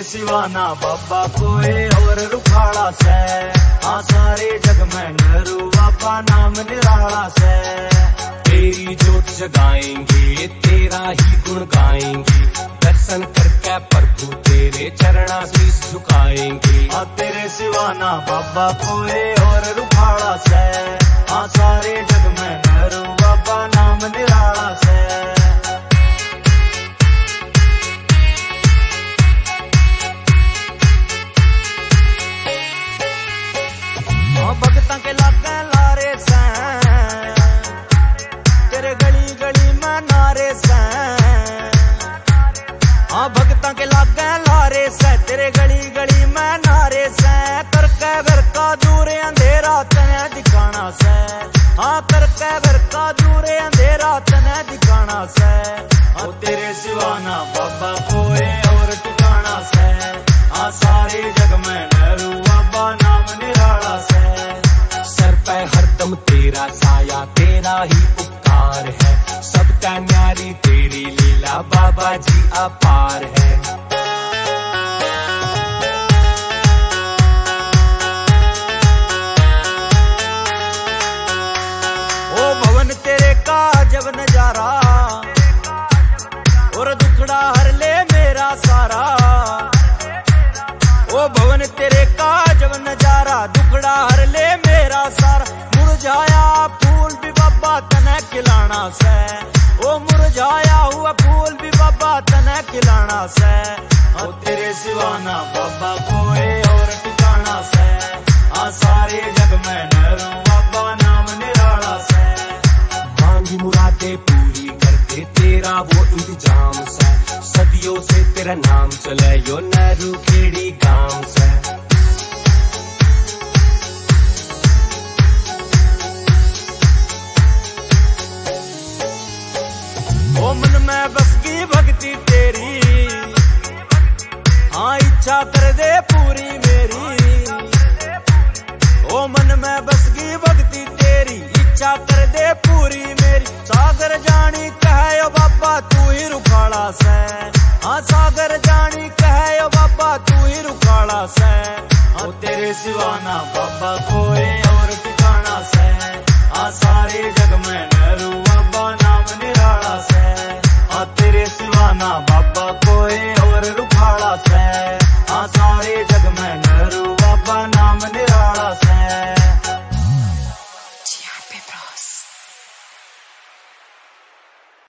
सिवाना बाबा कोई और रुखाड़ा से। हाँ सारे जग में नरू बाबा नाम निराला से। तेरी जोत जगाएंगे तेरा ही गुण गाएंगे, दर्शन करके प्रभु तेरे चरणा शीश झुकाएंगे। हाँ तेरे सिवाना बाबा कोई और रुखाड़ा से। हाँ सारे जग में नरू बाबा नाम निराला से। भगतां के लागे लारे से, तेरे गली गली में नारे से। हाँ भगतां के लागे लारे से, तेरे गली गली में नारे से। करके घर का दूर अंधेरा तने दिखाना से। हाँ करके घर का दूर अंधेरा तने दिखाना से। हाँ तेरे सिवाना बाबा कोई और ठिकाना से। हाँ सारे जग में नरू बाबा नाम निराला से। सर पे हरदम तेरा साया तेरा ही उपकार है, सबका न्यारी तेरी लीला बाबा जी अपार है। ओ भवन तेरे का जब नजारा, और दुखड़ा हर ले मेरा सारा। ओ भवन तेरे का जब नजारा, दुखड़ा हर ले मेरा सारा। मुरझाया फूल भी बाबा तने खिलाना से। ओ मुरझाया हुआ फूल भी बाबा तने खिलाना से। ओ तेरे सिवाना बाबा कोई और ठिकाना से। हाँ सारे जग में नरू बाबा नाम निराला से। मांगी मुरादे पूरी करते तेरा वो इंतजाम से। सदियों से तेरा नाम चले यो नरू खेड़ी गांव से। ओ मन में बस की भक्ति तेरी, हाँ इच्छा कर दे पूरी मेरी। ओ मन में बस की भक्ति तेरी, इच्छा कर दे पूरी मेरी। सागर जानी कहे ओ बाबा तू ही रुखाड़ा से। हाँ सागर जानी कहे ओ बाबा तू ही रुखाड़ा से। हाँ तेरे सिवाना बाबा कोई और ठिकाना से। हाँ सारे जग में